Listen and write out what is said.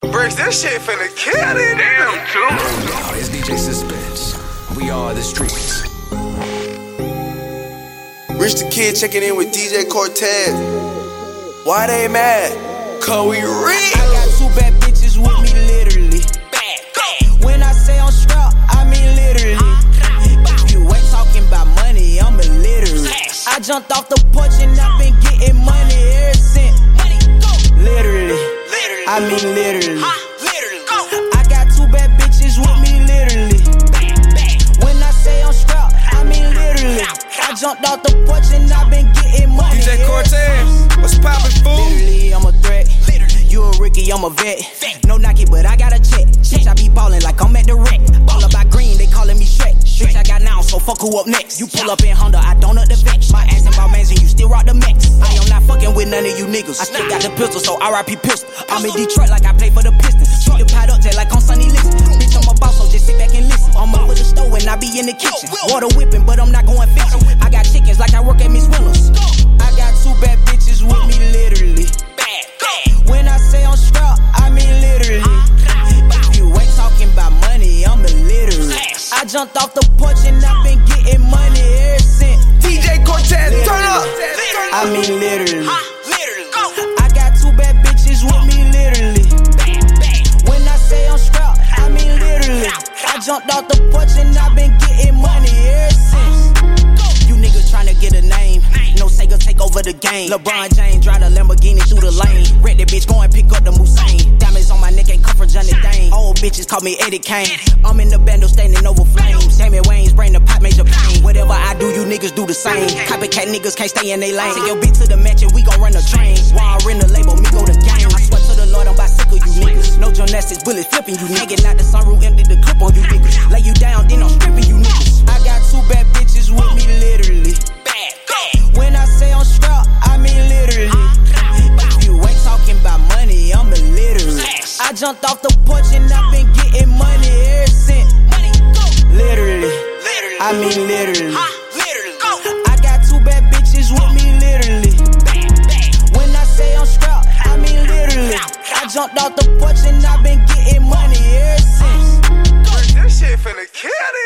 Bricks, that shit finna kill it. Damn, too. Now it's DJ Suspense. We are the streets. Rich the Kid checking in with DJ Cortez. Why they mad? Cause we rich. I got two bad bitches with me, literally. When I say I'm strapped, I mean literally. If you ain't talking about money, I'm illiterate. I jumped off the porch and I've been getting money ever since. Literally, I mean literally. I got two bad bitches with me, literally. When I say I'm strapped, I mean literally. I jumped off the porch and I've been getting money. DJ Cortez, what's poppin', fool? Literally, I'm a threat. You a Ricky, I'm a vet. No Nike, but I got a check. Bitch, I be ballin' like I'm at the wreck. Ball about green, they callin' me Shrek. Bitch, I got now, so fuck who up next. You pull up in Honda, I don't up the vex. My ass about mans and you still rock the Max. I am not fucking with none of you niggas. I still got the pistol, so R.I.P. pistol. I'm in Detroit like I play for the Pistons. Shoot the pot up just like on Sunny Liston. Bitch, I'm a boss, so just sit back and listen. I'm up with the stove and I be in the kitchen. Water whipping, but I'm not going fishing. I got chickens like I work at Miss Willis. I got two bad bitches with me, literally. When I say I'm strapped, I mean literally. If you ain't talking about money, I'm illiterate. I jumped off the porch and I've been getting money ever since. DJ Cortez, turn up. I mean literally. I got two bad bitches with me, literally. When I say I'm strapped, I mean literally. I jumped off the porch and I've been getting money ever since. You niggas tryna get a name. No Sega take over the game. LeBron James drive the Lamborghini through the lane. Red that bitch, go and pick up the Musain. Diamonds on my neck ain't come from Johnny Dane. Old bitches call me Eddie Kane. I'm in the bando standing over flames. Sammy Wayne's bring the pot major pain. Whatever I do, you niggas do the same. Copycat niggas can't stay in they lane. Take your bitch to the match and we gon' run the train. While I in the label, me go the game. I swear to the Lord, I'm bicycle you niggas. No gymnastics, bullet flipping you niggas. Out the sunroof, empty the clip on you niggas. Lay you down, then I'm stripping you niggas. I got two bad bitches with me, literally. When I say I'm strapped, I mean literally. If you ain't talking about money, I'm illiterate. I jumped off the porch and I've been getting money ever since. Literally, I mean literally. I got two bad bitches with me, literally. When I say I'm strapped, I mean literally. I jumped off the porch and I've been getting money ever since. That shit finna kill it.